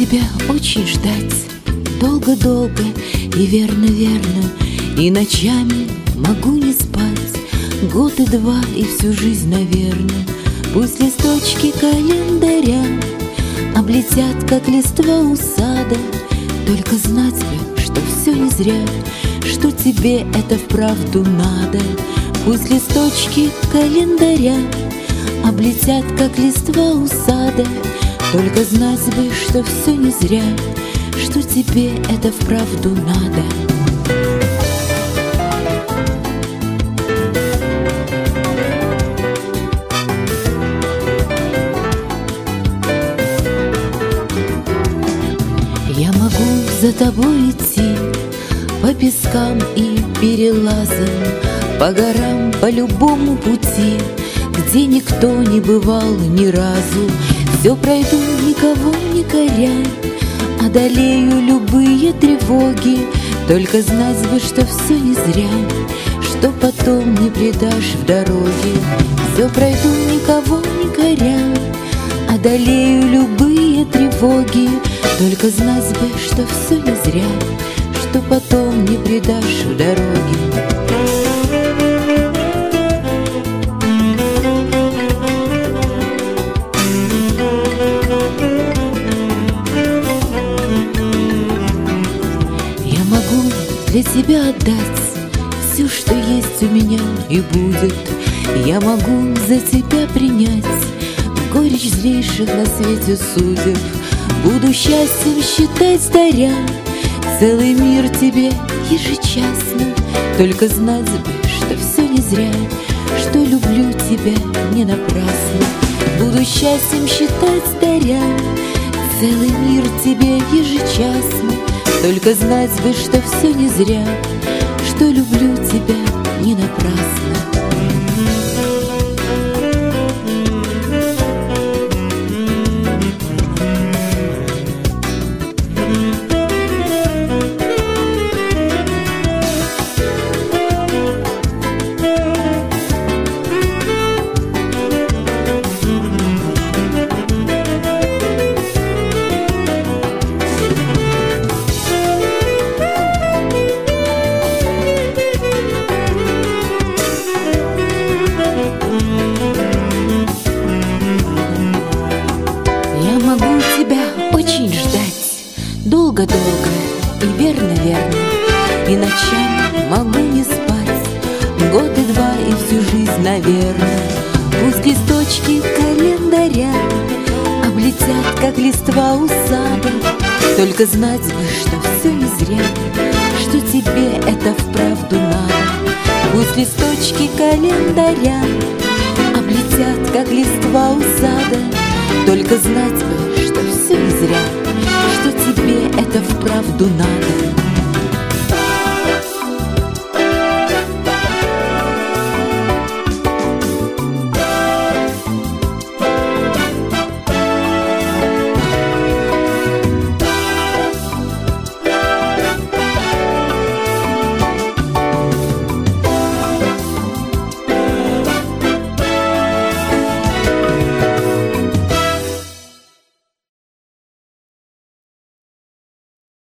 тебя очень ждать, долго-долго и верно-верно, и ночами могу не спать, год и два, и всю жизнь, наверное. Пусть листочки календаря облетят, как листва у сада, только знать бы, что все не зря, что тебе это вправду надо. Пусть листочки календаря облетят, как листва у сада, только знать бы, что все не зря, что тебе это вправду надо. Я могу за тобой идти по пескам и перелазам, по горам, по любому пути, где никто не бывал ни разу. Все пройду, никого не коря, одолею любые тревоги, только знать бы, что все не зря, что потом не предашь в дороге. Все пройду, никого не коря, одолею любые тревоги, только знать бы, что все не зря, что потом не предашь в дороге. Я могу для тебя отдать все, что есть у меня и будет. Я могу за тебя принять горечь злейших на свете судеб. Буду счастьем считать, даря целый мир тебе ежечасно, только знать бы, что все не зря, что люблю тебя не напрасно. Буду счастьем считать, даря целый мир тебе ежечасно, только знать бы, что все не зря, что люблю тебя не напрасно. Я могу тебя очень ждать, долго-долго и верно-верно, и ночами могу не спать, год и два, и всю жизнь, наверное. Пусть листочки календаря облетят, как листва у сада, только знать бы, что все не зря, что тебе это вправду надо. Пусть листочки календаря облетят, как листва у сада, только знать бы, что все не зря, что тебе это вправду надо.